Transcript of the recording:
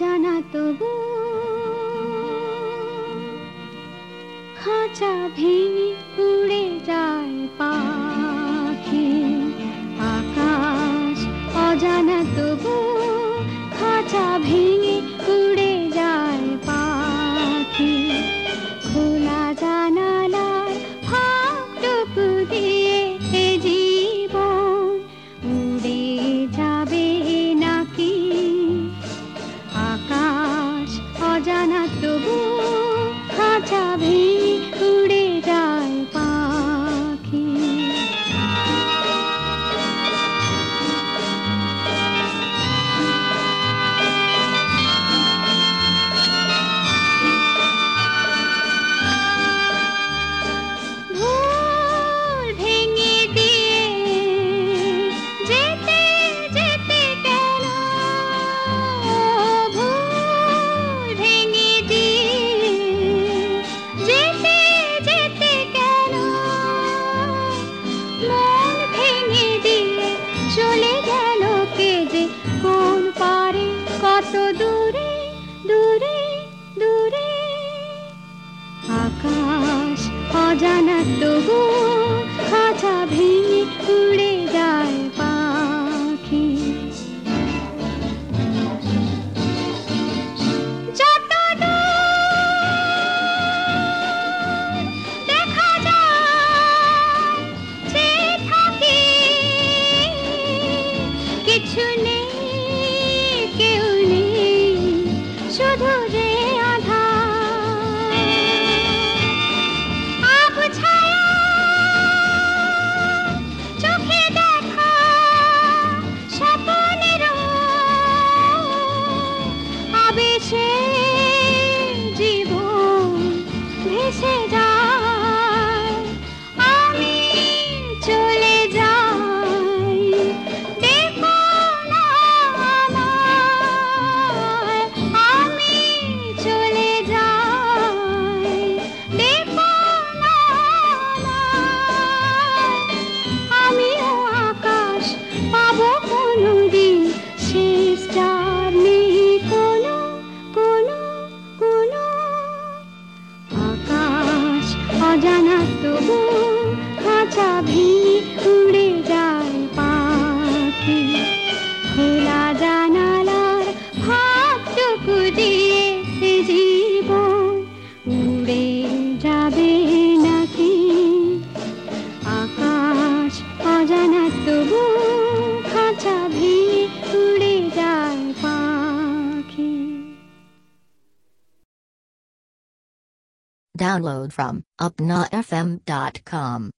অজানা তবু খাঁচা ভেঙে উড়ে যায় পাখি। আকাশ অজানা তবু খাঁচা ভেঙে উড়ে যায় পাখি। খোলা জানালার ফাঁকটুকু দিয়ে এ জীবন উড়ে যাবে নাকি? আকাশ অজানা তবু খাঁচা ভেঙে উড়ে যায় পাখি। ভুল ভেঙে দিয়ে যেতে যেতে কেন, ভুল ভেঙে দিয়ে যেতে যেতে কেন, মন ভেঙে দিয়ে চলে গেল কে যে কোন পারে কত দূরে দূরে দূরে। আকাশ অজানা তবু খাঁচা ভেঙে উড়ে যায় পাখি। যত দেখা যায় চেয়ে থাকি, কিছু নেই কেউ নেই শুধু যে আধার। আব ছায়া চোখে দেখা স্বপ্নেরও আবেশে জীবন ভেসে যায়। আমি চলে যাই, দেখো না আমায়। আমি চলে যাই, দেখো না আমায়। আমিও আকাশ পাবো কোনোদিন, শেষ যার নেই কোনো কোনো কোনো। আকাশ অজানা তবু খাঁচা ভেঙে উড়ে যায় পাখি। খোলা জানালার ফাঁকটুকু দিয়ে এ জীবন উড়ে যাবে নাকি? আকাশ অজানা তবু খাঁচা ভেঙে উড়ে যায় পাখি। Download from upnafm.com.